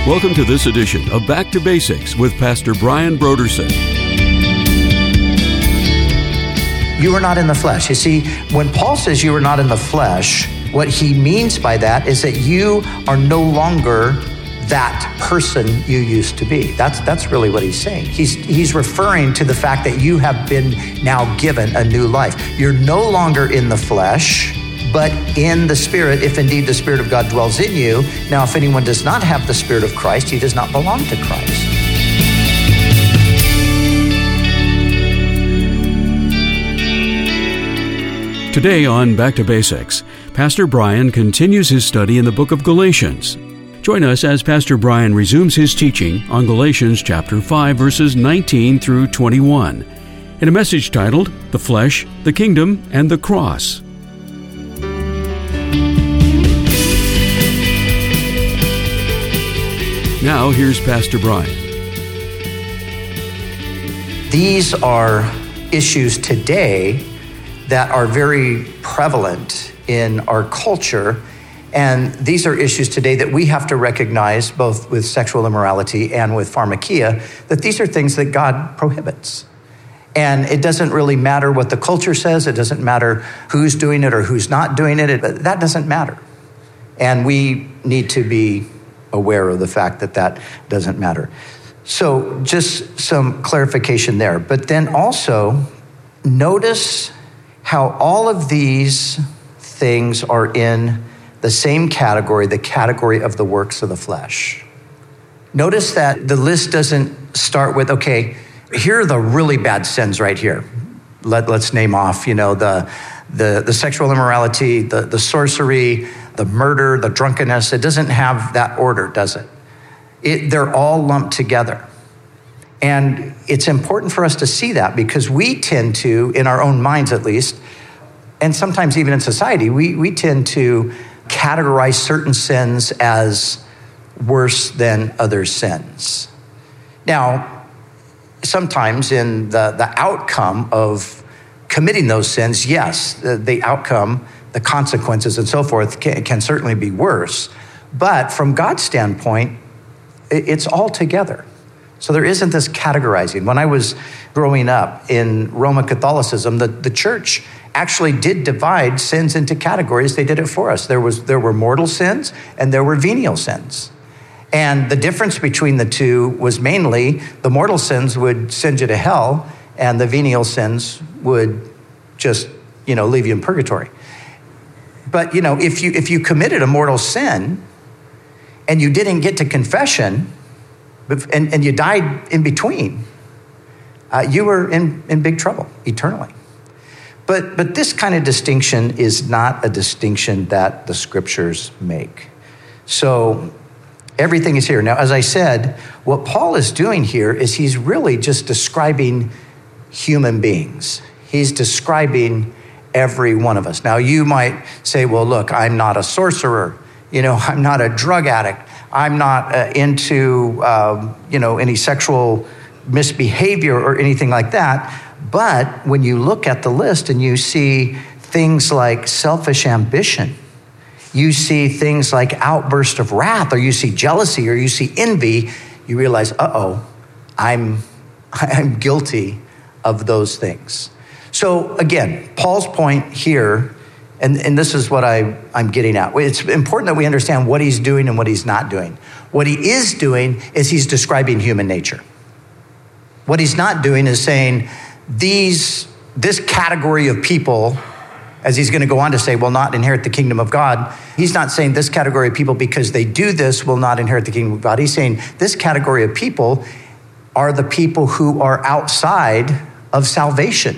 Welcome to this edition of Back to Basics with Pastor Brian Brodersen. You are not in the flesh. You see, when Paul says you are not in the flesh, what he means by that is that you are no longer that person you used to be. That's really what he's saying. He's referring to the fact that you have been now given a new life. You're no longer in the flesh, but in the Spirit, if indeed the Spirit of God dwells in you. Now, if anyone does not have the Spirit of Christ, he does not belong to Christ. Today on Back to Basics, Pastor Brian continues his study in the book of Galatians. Join us as Pastor Brian resumes his teaching on Galatians chapter 5, verses 19 through 21, in a message titled, The Flesh, the Kingdom, and the Cross. Now, here's Pastor Brian. These are issues today that are very prevalent in our culture. And these are issues today that we have to recognize, both with sexual immorality and with pharmakia, that these are things that God prohibits. And it doesn't really matter what the culture says. It doesn't matter who's doing it or who's not doing it. That doesn't matter. And we need to be aware of the fact that that doesn't matter. So just some clarification there. But then also notice how all of these things are in the same category, the category of the works of the flesh. Notice that the list doesn't start with, okay, here are the really bad sins right here. Let's name off, the sexual immorality, the sorcery, the murder, the drunkenness. It doesn't have that order, does it? They're all lumped together. And it's important for us to see that because we tend to, in our own minds at least, and sometimes even in society, we tend to categorize certain sins as worse than other sins. Now, sometimes in the outcome of committing those sins, yes, the outcome, the consequences and so forth can certainly be worse. But from God's standpoint, it's all together. So there isn't this categorizing. When I was growing up in Roman Catholicism, the church actually did divide sins into categories. They did it for us. There were mortal sins and there were venial sins. And the difference between the two was mainly the mortal sins would send you to hell and the venial sins would just, leave you in purgatory. But, if you committed a mortal sin and you didn't get to confession and you died in between, you were in big trouble eternally. But this kind of distinction is not a distinction that the scriptures make. So everything is here. Now, as I said, what Paul is doing here is he's really just describing human beings. He's describing every one of us. Now, you might say, well, look, I'm not a sorcerer. I'm not a drug addict. I'm not into, any sexual misbehavior or anything like that. But when you look at the list and you see things like selfish ambition, you see things like outburst of wrath, or you see jealousy, or you see envy, you realize, I'm guilty of those things. So again, Paul's point here, and this is what I'm getting at. It's important that we understand what he's doing and what he's not doing. What he is doing is he's describing human nature. What he's not doing is saying this category of people, as he's going to go on to say, will not inherit the kingdom of God. He's not saying this category of people, because they do this, will not inherit the kingdom of God. He's saying this category of people are the people who are outside of salvation.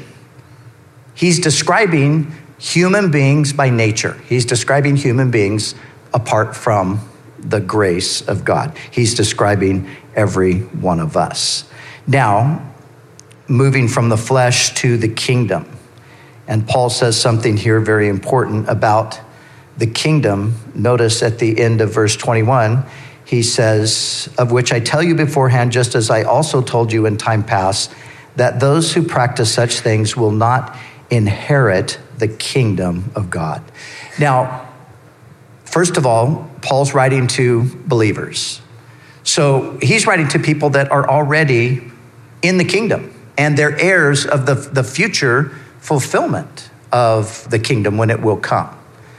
He's describing human beings by nature. He's describing human beings apart from the grace of God. He's describing every one of us. Now, moving from the flesh to the kingdom. And Paul says something here very important about the kingdom. Notice at the end of verse 21, he says, of which I tell you beforehand, just as I also told you in time past, that those who practice such things will not inherit the kingdom of God. Now, first of all, Paul's writing to believers. So he's writing to people that are already in the kingdom, and they're heirs of the future fulfillment of the kingdom when it will come.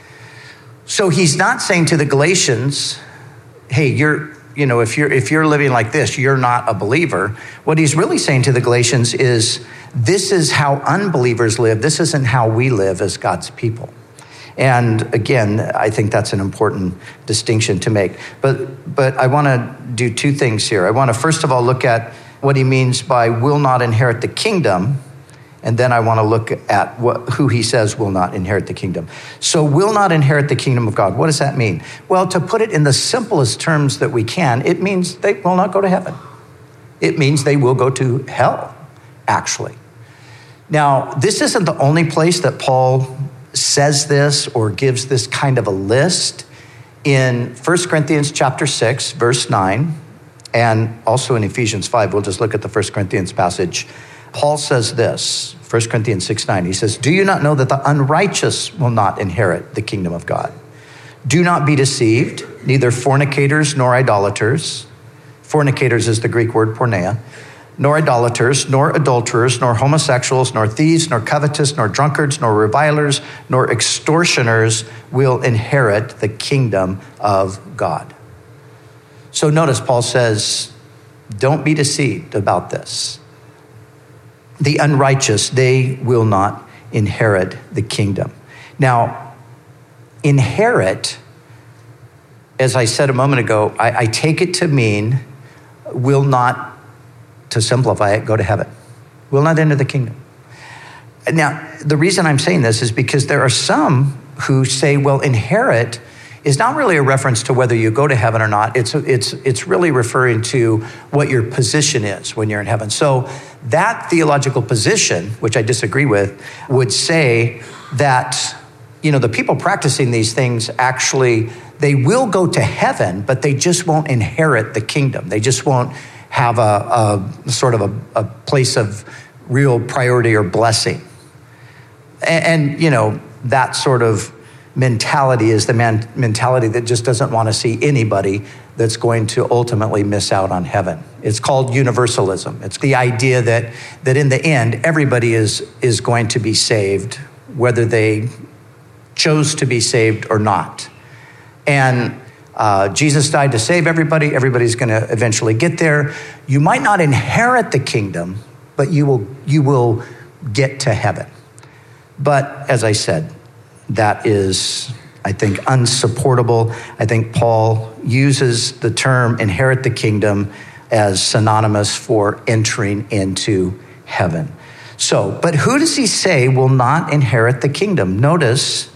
So he's not saying to the Galatians, hey, if you're living like this, you're not a believer. What he's really saying to the Galatians is, this is how unbelievers live. This isn't how we live as God's people. And again, I think that's an important distinction to make. But I want to do two things here. I want to first of all look at what he means by will not inherit the kingdom. And then I want to look at who he says will not inherit the kingdom. So will not inherit the kingdom of God. What does that mean? Well, to put it in the simplest terms that we can, it means they will not go to heaven. It means they will go to hell, actually. Now, this isn't the only place that Paul says this or gives this kind of a list. In 1 Corinthians chapter 6, verse 9, and also in Ephesians 5, we'll just look at the 1 Corinthians passage. Paul says this, 1 Corinthians 6:9. He says, do you not know that the unrighteous will not inherit the kingdom of God? Do not be deceived, neither fornicators nor idolaters. Fornicators is the Greek word porneia. Nor idolaters, nor adulterers, nor homosexuals, nor thieves, nor covetous, nor drunkards, nor revilers, nor extortioners will inherit the kingdom of God. So notice Paul says, don't be deceived about this. The unrighteous, they will not inherit the kingdom. Now, inherit, as I said a moment ago, I take it to mean will not, to simplify it, go to heaven. Will not enter the kingdom. Now, the reason I'm saying this is because there are some who say, well, inherit is not really a reference to whether you go to heaven or not. It's really referring to what your position is when you're in heaven. So that theological position, which I disagree with, would say that, the people practicing these things actually, they will go to heaven, but they just won't inherit the kingdom. They just won't have a sort of a place of real priority or blessing. And that sort of mentality is the mentality that just doesn't want to see anybody that's going to ultimately miss out on heaven. It's called universalism. It's the idea that in the end, everybody is going to be saved, whether they chose to be saved or not. And Jesus died to save everybody. Everybody's going to eventually get there. You might not inherit the kingdom, but you will get to heaven. But as I said, that is, I think, unsupportable. I think Paul uses the term inherit the kingdom as synonymous for entering into heaven. So, but who does he say will not inherit the kingdom? Notice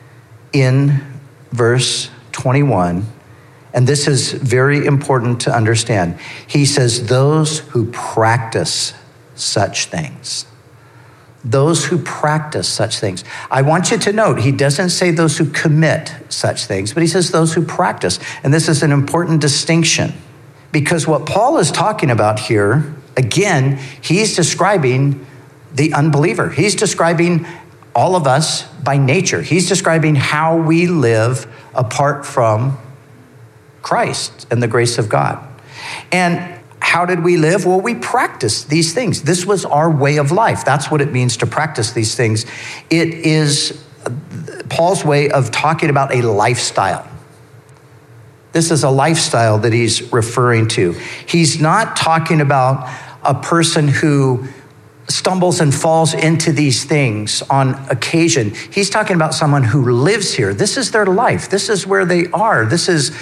in verse 21, and this is very important to understand. He says, those who practice such things. Those who practice such things. I want you to note, he doesn't say those who commit such things, but he says those who practice. And this is an important distinction, because what Paul is talking about here, again, he's describing the unbeliever. He's describing all of us by nature. He's describing how we live apart from Christ and the grace of God. And how did we live? Well, we practiced these things. This was our way of life. That's what it means to practice these things. It is Paul's way of talking about a lifestyle. This is a lifestyle that he's referring to. He's not talking about a person who stumbles and falls into these things on occasion. He's talking about someone who lives here. This is their life. This is where they are. This is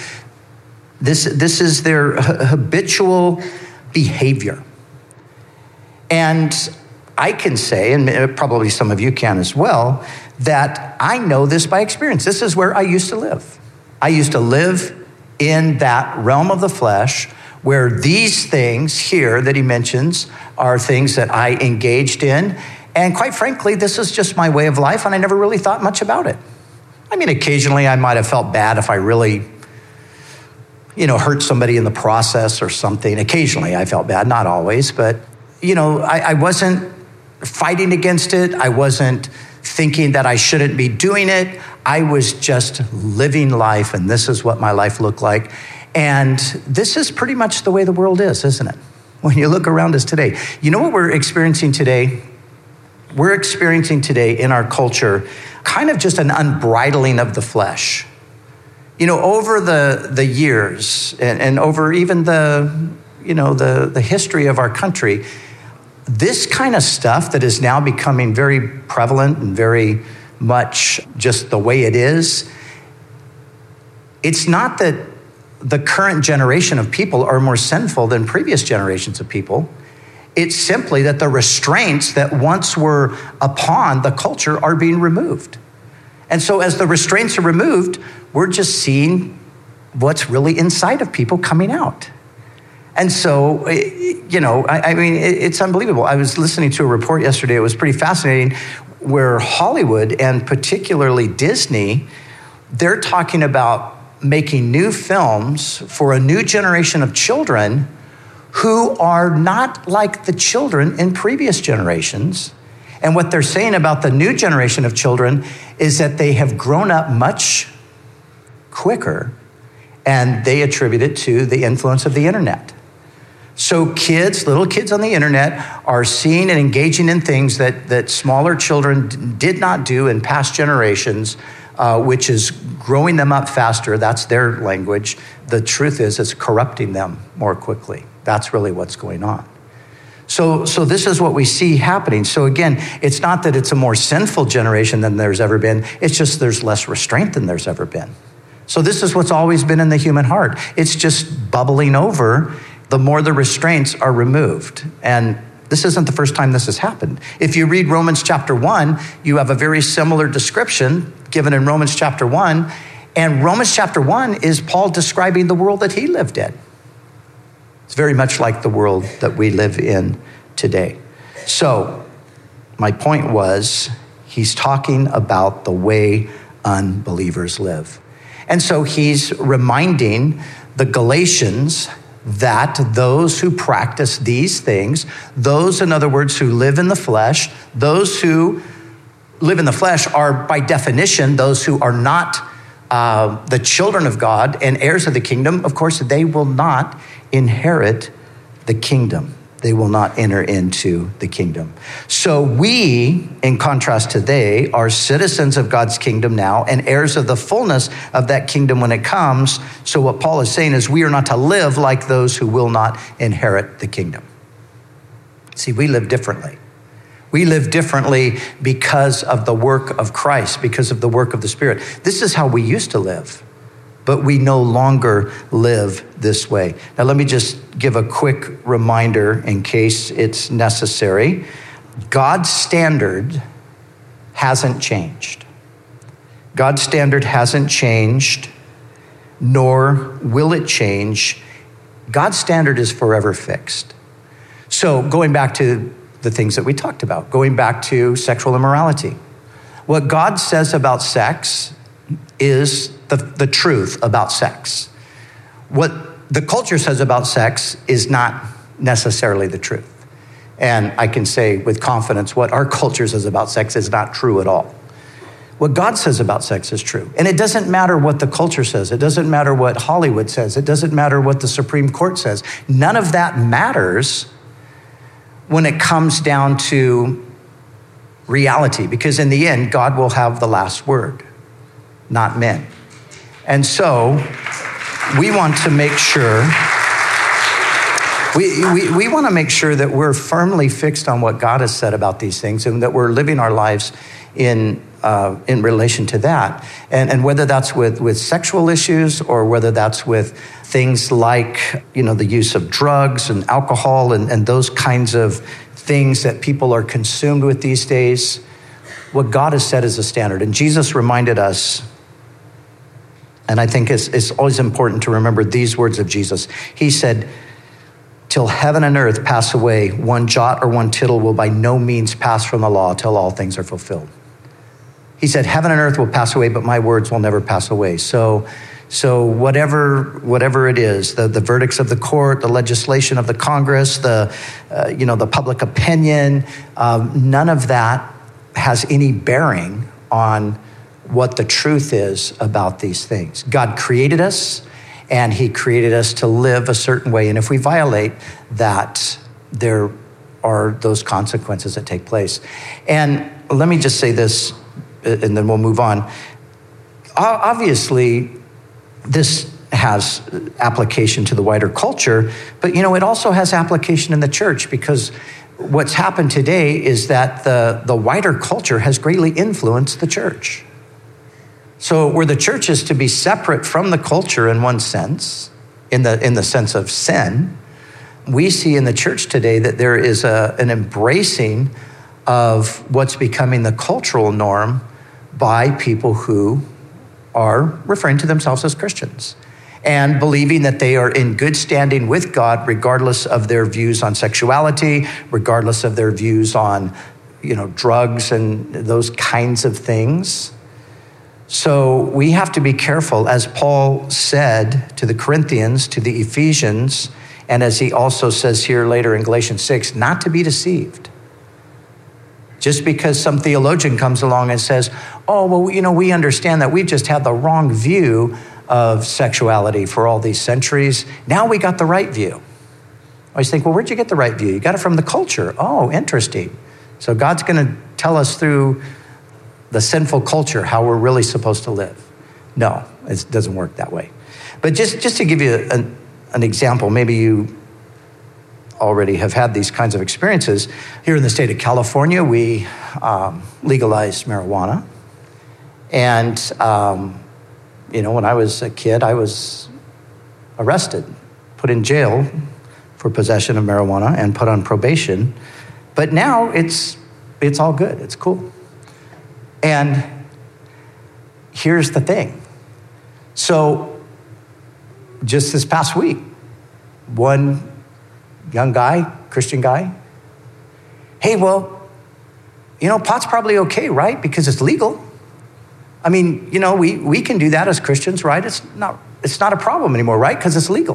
their habitual behavior. And I can say, and probably some of you can as well, that I know this by experience. This is where I used to live. I used to live in that realm of the flesh where these things here that he mentions are things that I engaged in. And quite frankly, this is just my way of life, and I never really thought much about it. I mean, occasionally I might have felt bad if I really hurt somebody in the process or something. Occasionally I felt bad, not always, but, I wasn't fighting against it. I wasn't thinking that I shouldn't be doing it. I was just living life, and this is what my life looked like. And this is pretty much the way the world is, isn't it? When you look around us today. You know what we're experiencing today? We're experiencing today in our culture kind of just an unbridling of the flesh. You know, over the years and over even the history of our country, this kind of stuff that is now becoming very prevalent and very much just the way it is, it's not that the current generation of people are more sinful than previous generations of people. It's simply that the restraints that once were upon the culture are being removed. And so as the restraints are removed, we're just seeing what's really inside of people coming out. And so, it's unbelievable. I was listening to a report yesterday. It was pretty fascinating where Hollywood and particularly Disney, they're talking about making new films for a new generation of children who are not like the children in previous generations. And what they're saying about the new generation of children is that they have grown up much quicker, and they attribute it to the influence of the internet. So little kids on the internet are seeing and engaging in things that smaller children did not do in past generations, which is growing them up faster. That's their language. The truth is it's corrupting them more quickly. That's really what's going on. So this is what we see happening. So again, it's not that it's a more sinful generation than there's ever been. It's just there's less restraint than there's ever been. So this is what's always been in the human heart. It's just bubbling over the more the restraints are removed. And this isn't the first time this has happened. If you read Romans chapter 1, you have a very similar description given in Romans chapter 1. And Romans chapter 1 is Paul describing the world that he lived in. It's very much like the world that we live in today. So my point was, he's talking about the way unbelievers live. And so he's reminding the Galatians that those who practice these things, those, in other words, who live in the flesh, those who live in the flesh are by definition those who are not the children of God and heirs of the kingdom. Of course, they will not inherit the kingdom. They will not enter into the kingdom. So we, in contrast to they, are citizens of God's kingdom now and heirs of the fullness of that kingdom when it comes. So what Paul is saying is we are not to live like those who will not inherit the kingdom. See, we live differently. We live differently because of the work of Christ, because of the work of the Spirit. This is how we used to live, but we no longer live this way. Now, let me just give a quick reminder in case it's necessary. God's standard hasn't changed. God's standard hasn't changed, nor will it change. God's standard is forever fixed. So going back to the things that we talked about, going back to sexual immorality. What God says about sex is the truth about sex. What the culture says about sex is not necessarily the truth. And I can say with confidence what our culture says about sex is not true at all. What God says about sex is true. And it doesn't matter what the culture says. It doesn't matter what Hollywood says. It doesn't matter what the Supreme Court says. None of that matters when it comes down to reality, because in the end, God will have the last word, not men. And so we want to make sure, we want to make sure that we're firmly fixed on what God has said about these things and that we're living our lives in relation to that. And whether that's with sexual issues or whether that's with things like, the use of drugs and alcohol and those kinds of things that people are consumed with these days, what God has set is a standard. And Jesus reminded us, and I think it's always important to remember these words of Jesus. He said, "Till heaven and earth pass away, one jot or one tittle will by no means pass from the law till all things are fulfilled." He said, heaven and earth will pass away, but my words will never pass away. So whatever it is, the verdicts of the court, the legislation of the Congress, the public opinion, none of that has any bearing on what the truth is about these things. God created us, and he created us to live a certain way. And if we violate that, there are those consequences that take place. And let me just say this, and then we'll move on. Obviously, this has application to the wider culture, but it also has application in the church, because what's happened today is that the wider culture has greatly influenced the church. So where the church is to be separate from the culture in one sense, in the sense of sin, we see in the church today that there is an embracing of what's becoming the cultural norm by people who are referring to themselves as Christians and believing that they are in good standing with God, regardless of their views on sexuality, regardless of their views on, drugs and those kinds of things. So we have to be careful, as Paul said to the Corinthians, to the Ephesians, and as he also says here later in Galatians 6, not to be deceived. Just because some theologian comes along and says, oh, well, we understand that we've just had the wrong view of sexuality for all these centuries. Now we got the right view. I always think, well, where'd you get the right view? You got it from the culture. Oh, interesting. So God's going to tell us through the sinful culture how we're really supposed to live. No, it doesn't work that way. But just to give you an example, maybe you already have had these kinds of experiences. Here in the state of California, we legalized marijuana. And, when I was a kid, I was arrested, put in jail for possession of marijuana and put on probation. But now it's all good. It's cool. And here's the thing. So just this past week, one young guy, Christian guy, hey, well, pot's probably okay, right? Because it's legal. I mean, we can do that as Christians, right? It's not a problem anymore, right? Because it's legal.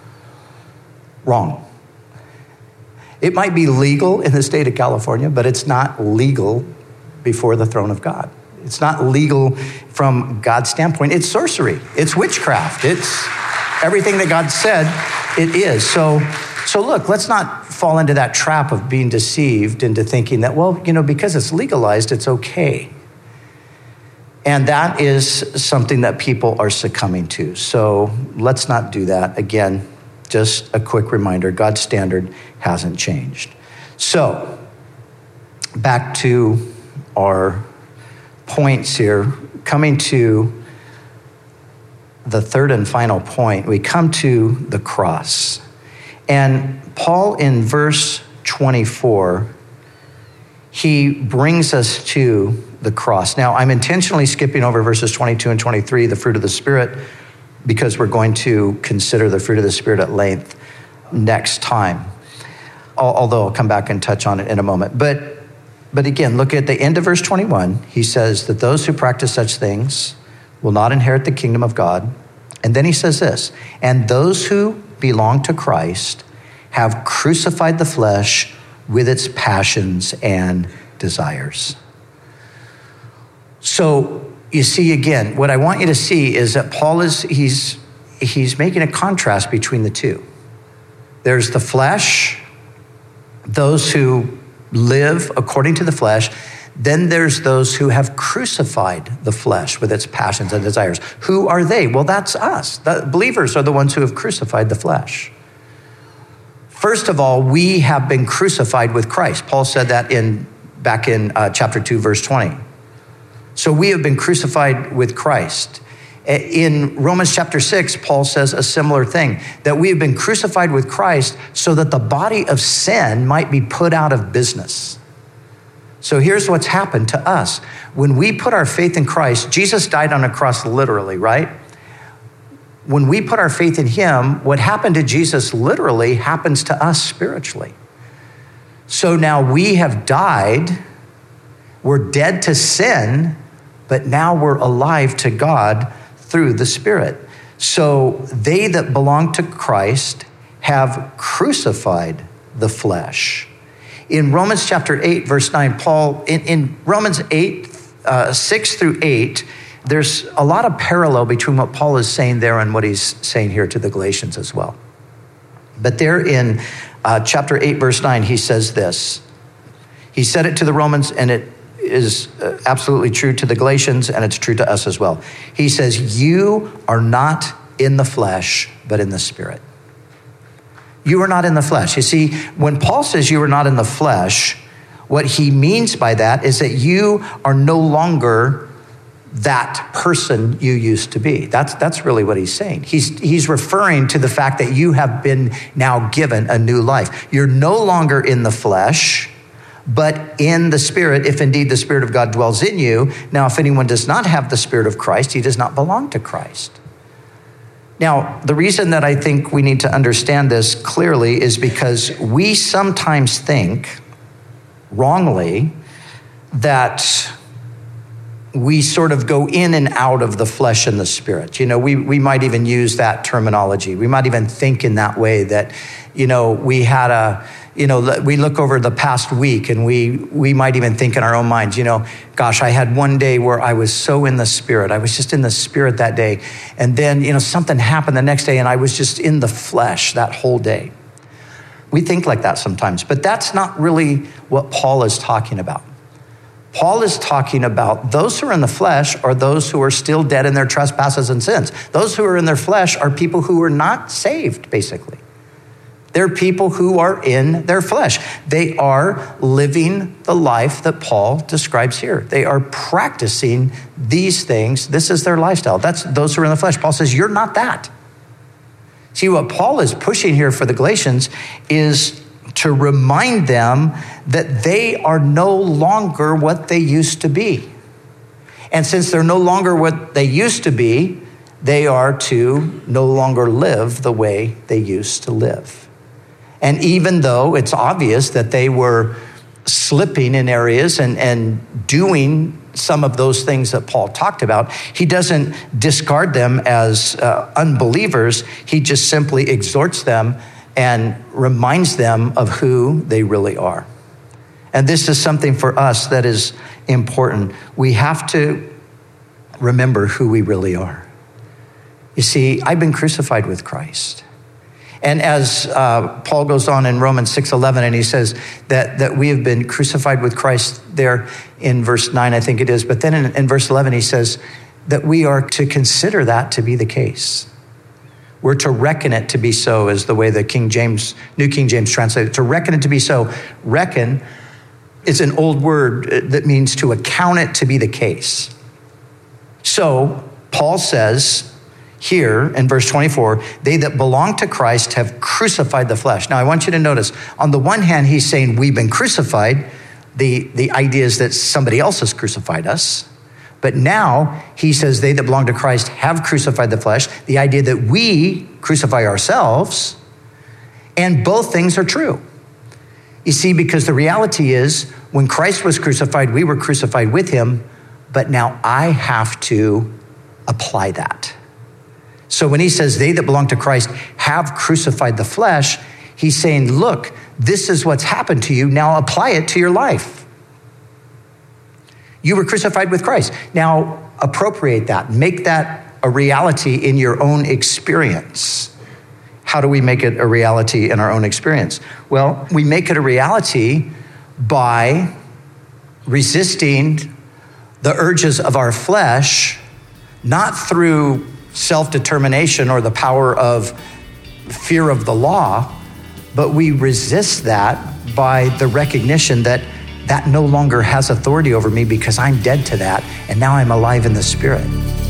Wrong. It might be legal in the state of California, but it's not legal before the throne of God. It's not legal from God's standpoint. It's sorcery. It's witchcraft. It's everything that God said it is. So look, let's not fall into that trap of being deceived into thinking that, well, because it's legalized, it's okay. And that is something that people are succumbing to. So let's not do that. Again, just a quick reminder, God's standard hasn't changed. So back to our points here, coming to the third and final point, we come to the cross. And Paul in verse 24, he brings us to the cross. Now, I'm intentionally skipping over verses 22 and 23, the fruit of the Spirit, because we're going to consider the fruit of the Spirit at length next time, although I'll come back and touch on it in a moment. But again, look at the end of verse 21. He says that those who practice such things will not inherit the kingdom of God. And then he says this, and those who belong to Christ have crucified the flesh with its passions and desires. So you see, again, what I want you to see is that Paul he's making a contrast between the two. There's the flesh, those who live according to the flesh. Then there's those who have crucified the flesh with its passions and desires. Who are they? Well, that's us. The believers are the ones who have crucified the flesh. First of all, we have been crucified with Christ. Paul said that back in chapter 2, verse 20. So we have been crucified with Christ. In Romans chapter 6, Paul says a similar thing, that we have been crucified with Christ so that the body of sin might be put out of business. So here's what's happened to us. When we put our faith in Christ, Jesus died on a cross literally, right? When we put our faith in him, what happened to Jesus literally happens to us spiritually. So now we have died, we're dead to sin, but now we're alive to God through the Spirit. So they that belong to Christ have crucified the flesh. In Romans chapter 8, verse 9, Paul, in Romans 8, 6 through 8, there's a lot of parallel between what Paul is saying there and what he's saying here to the Galatians as well. But there in chapter 8, verse 9, he says this. He said it to the Romans, and it is absolutely true to the Galatians, and it's true to us as well. He says, you are not in the flesh, but in the Spirit. You are not in the flesh. You see, when Paul says you are not in the flesh, what he means by that is that you are no longer that person you used to be. That's really what he's saying. He's referring to the fact that you have been now given a new life. You're no longer in the flesh, but in the Spirit, if indeed the Spirit of God dwells in you. Now, if anyone does not have the Spirit of Christ, he does not belong to Christ. Now, the reason that I think we need to understand this clearly is because we sometimes think, wrongly, that we sort of go in and out of the flesh and the Spirit. You know, we might even use that terminology. We might even think in that way that, we had we look over the past week and we might even think in our own minds, gosh, I had one day where I was so in the Spirit. I was just in the Spirit that day. And then, something happened the next day and I was just in the flesh that whole day. We think like that sometimes, but that's not really what Paul is talking about. Paul is talking about those who are in the flesh are those who are still dead in their trespasses and sins. Those who are in their flesh are people who are not saved, basically. They're people who are in their flesh. They are living the life that Paul describes here. They are practicing these things. This is their lifestyle. That's those who are in the flesh. Paul says, you're not that. See, what Paul is pushing here for the Galatians is to remind them that they are no longer what they used to be. And since they're no longer what they used to be, they are to no longer live the way they used to live. And even though it's obvious that they were slipping in areas and doing some of those things that Paul talked about, he doesn't discard them as unbelievers. He just simply exhorts them and reminds them of who they really are. And this is something for us that is important. We have to remember who we really are. You see, I've been crucified with Christ. And as Paul goes on in Romans 6:11, and he says that we have been crucified with Christ there in verse 9, I think it is. But then in verse 11, he says that we are to consider that to be the case. We're to reckon it to be so, is the way the New King James translates it. To reckon it to be so. Reckon is an old word that means to account it to be the case. So Paul says here in verse 24, they that belong to Christ have crucified the flesh. Now I want you to notice, on the one hand, he's saying we've been crucified. The idea is that somebody else has crucified us. But now he says they that belong to Christ have crucified the flesh. The idea that we crucify ourselves, and both things are true. You see, because the reality is when Christ was crucified, we were crucified with him, but now I have to apply that. So when he says they that belong to Christ have crucified the flesh, he's saying, look, this is what's happened to you. Now apply it to your life. You were crucified with Christ. Now appropriate that. Make that a reality in your own experience. How do we make it a reality in our own experience? Well, we make it a reality by resisting the urges of our flesh, not through self-determination or the power of fear of the law, but we resist that by the recognition that no longer has authority over me because I'm dead to that, and now I'm alive in the Spirit.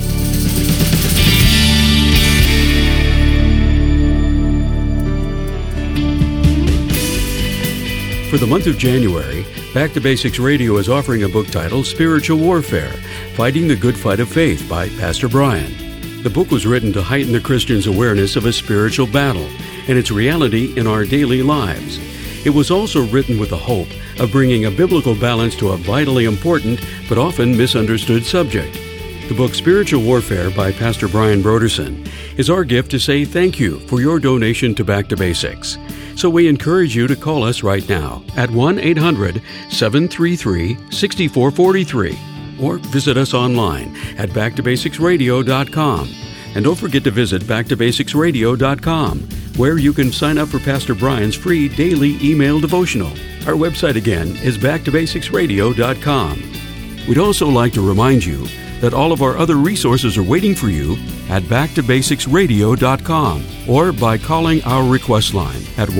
For the month of January, Back to Basics Radio is offering a book titled Spiritual Warfare, Fighting the Good Fight of Faith by Pastor Brian. The book was written to heighten the Christian's awareness of a spiritual battle and its reality in our daily lives. It was also written with the hope of bringing a biblical balance to a vitally important but often misunderstood subject. The book Spiritual Warfare by Pastor Brian Brodersen is our gift to say thank you for your donation to Back to Basics. So we encourage you to call us right now at 1-800-733-6443. or visit us online at backtobasicsradio.com. And don't forget to visit backtobasicsradio.com, where you can sign up for Pastor Brian's free daily email devotional. Our website again is backtobasicsradio.com. We'd also like to remind you that all of our other resources are waiting for you at backtobasicsradio.com or by calling our request line at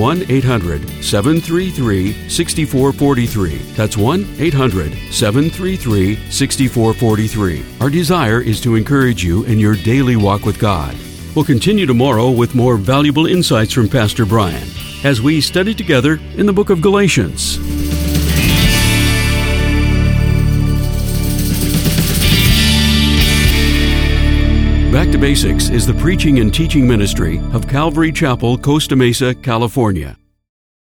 1-800-733-6443. That's 1-800-733-6443. Our desire is to encourage you in your daily walk with God. We'll continue tomorrow with more valuable insights from Pastor Brian as we study together in the book of Galatians. Back to Basics is the preaching and teaching ministry of Calvary Chapel, Costa Mesa, California.